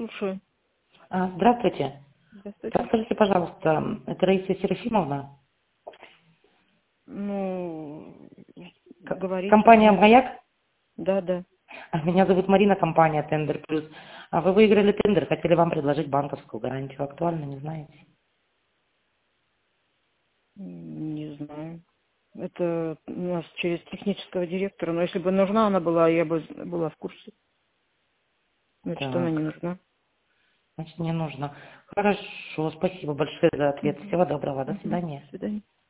Слушаю. Здравствуйте. Здравствуйте. Подскажите, пожалуйста, это Раиса Серафимовна? Ну, говорите, Компания кому? «Маяк»? Да. Меня зовут Марина, компания «Тендер Плюс». Вы выиграли тендер, хотели вам предложить банковскую гарантию. Актуально, не знаете? Не знаю. Это у нас через технического директора. Но если бы нужна она была, я бы была в курсе. Значит, она Так, не нужна. значит, не нужно. Хорошо, спасибо большое за ответ. Мгм. Всего доброго, до Мгм. свидания. До свидания.